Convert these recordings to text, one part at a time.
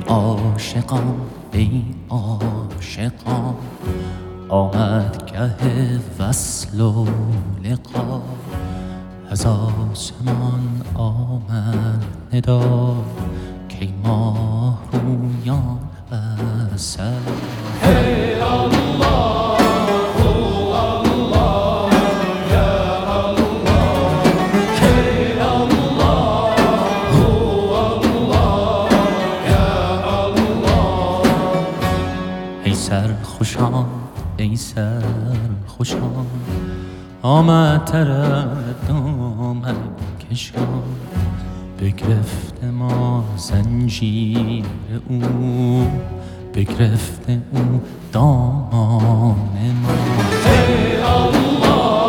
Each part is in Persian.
عاشقان ای عاشقان آمد گه وصل و لقا از آسمان آمد ندا کی ماه رویان وصل هی الله سرخوشان ای سرخوشان آمد تردام کشان بگرفت ما زنجیر او بگرفت او دامان ما ای الله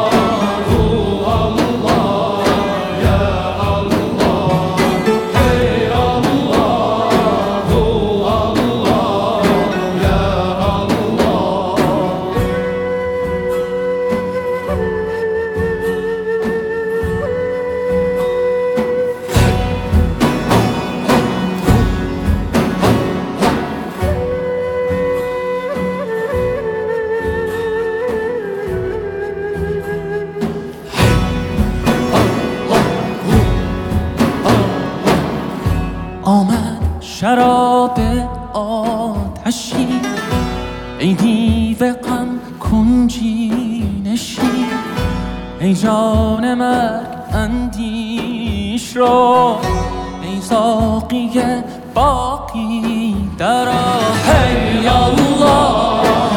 آمد شراب آتشی ای دیو غم کنجی نشین ای جان مرگ اندیش را ای ساقی باقی درآ هی الله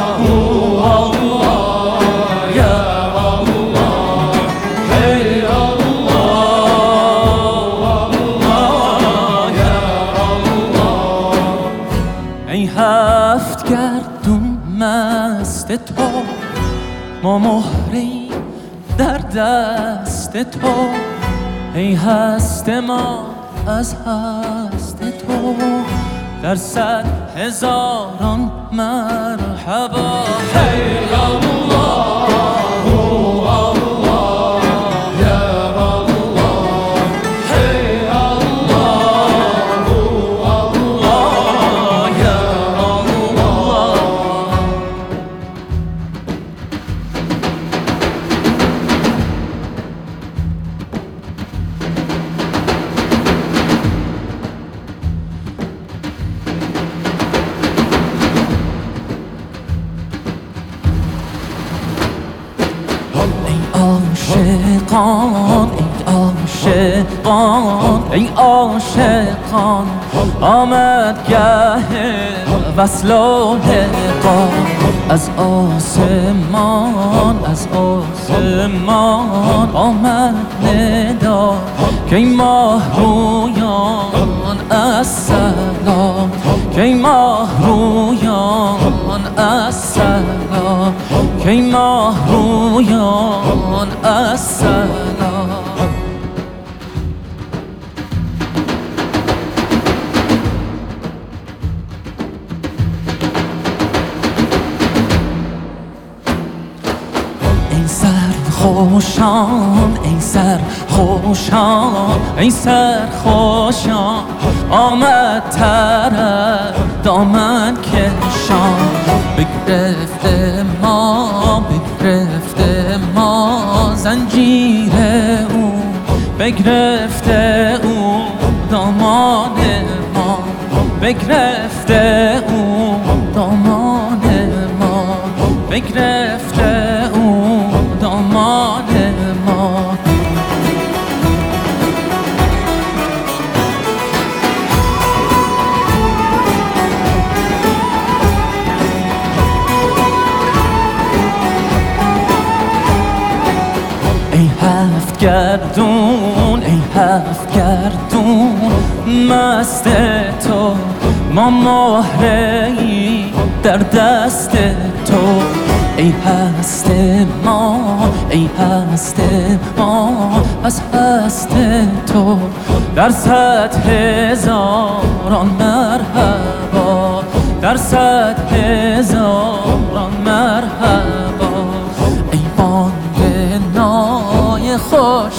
هفت گردون مست تو ما مهری در دست تو ای هست ما از هست تو در 100 هزاران مرحبا هی الله عاشقان ای عاشقان ای عاشقان آمد گه وصل و لقا از آسمان آمد ندا کی ماه رویان السلام کی ماه رویان السلام کی ماه رویان السلام ای سرخوشان ای سرخوشان ای سرخوشان آمد دامن کشان بگرفته ما زنجیر او بگرفته او دامان ما بگرفته او دامان ما بگرفته او دامان ما ای هفت گردون مست تو ما مهره‌ای در دست تو ای هست ما از هست تو در 100 هزاران مرحبا در 100 هزاران مرحبا ای بانگ نای خوش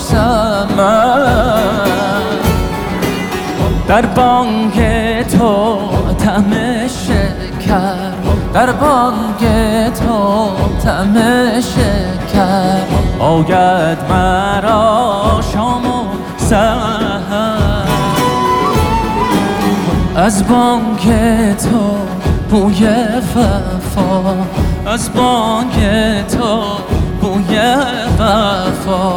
سمن در بانگ تو همه شکر در بانگ تو همه شکر آید مرا شام و سحر از بانگ تو بوی وفا از بانگ تو بوی وفا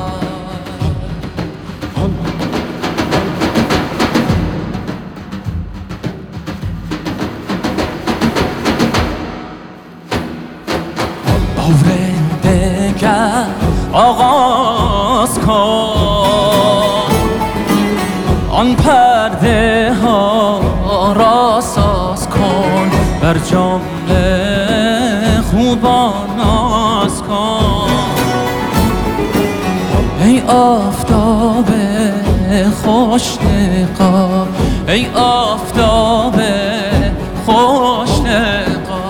بار دگر آغاز کن آن پرده ها را ساز کن بر جمله خوبان ناز کن ای آفتاب خوش نقاب ای آفتاب خوش نقاب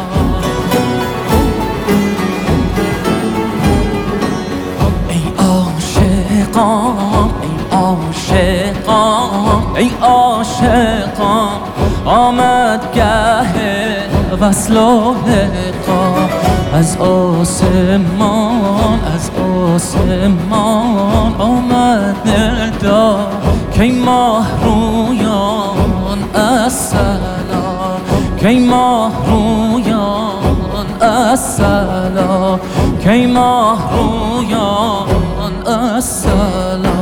ای عاشقان آمد گه وصل و لقا از آسمان آمد ندا کی ماه رویان السلام کی ماه رویان السلام کی ماه رویان السلام